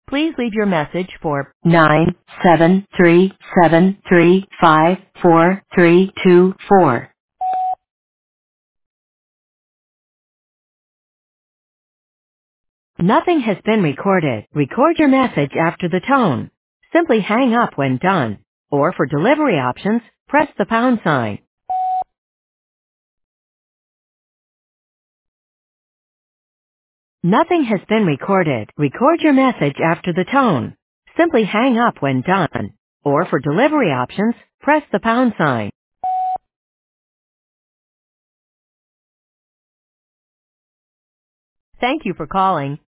Please leave your message for 97373544324. Nothing has been recorded. Record your message after the tone. Simply hang up when done. Or for delivery options, press the pound sign. Nothing has been recorded. Record your message after the tone. Simply hang up when done. Or for delivery options, press the pound sign. Thank you for calling